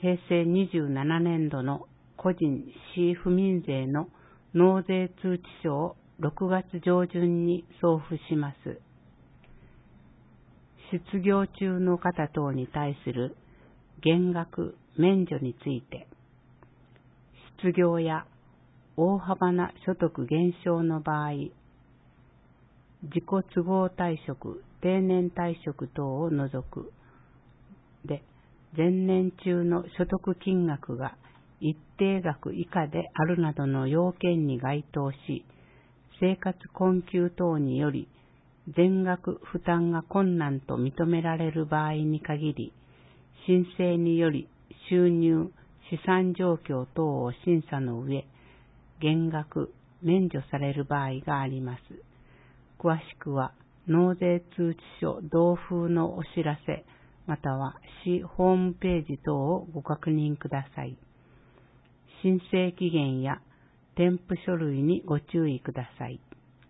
平成27年度の個人市府民税の納税通知書を6月上旬に送付します。失業中の方等に対する減額免除について、失業や大幅な所得減少の場合、自己都合退職、定年退職等を除くで、前年中の所得金額が一定額以下であるなどの要件に該当し、生活困窮等により全額負担が困難と認められる場合に限り、申請により収入、資産状況等を審査の上、減額、免除される場合があります。詳しくは、納税通知書同封のお知らせ、または市ホームページ等をご確認ください。申請期限や添付書類にご注意ください。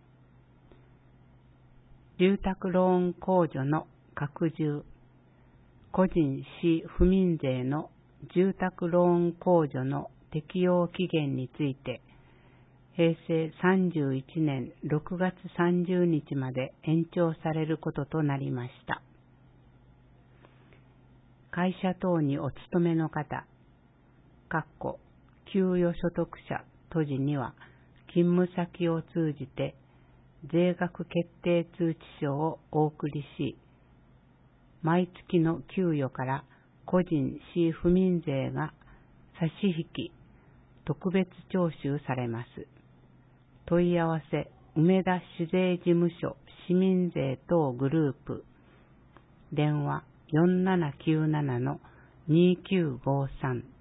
住宅ローン控除の拡充、個人市府民税の住宅ローン控除の適用期限について、平成31年6月30日まで延長されることとなりました。会社等にお勤めの方、給与所得者等時には、勤務先を通じて税額決定通知書をお送りし、毎月の給与から個人市府民税が差し引き、特別徴収されます。問い合わせ、梅田市税事務所市民税等グループ、電話4797-2953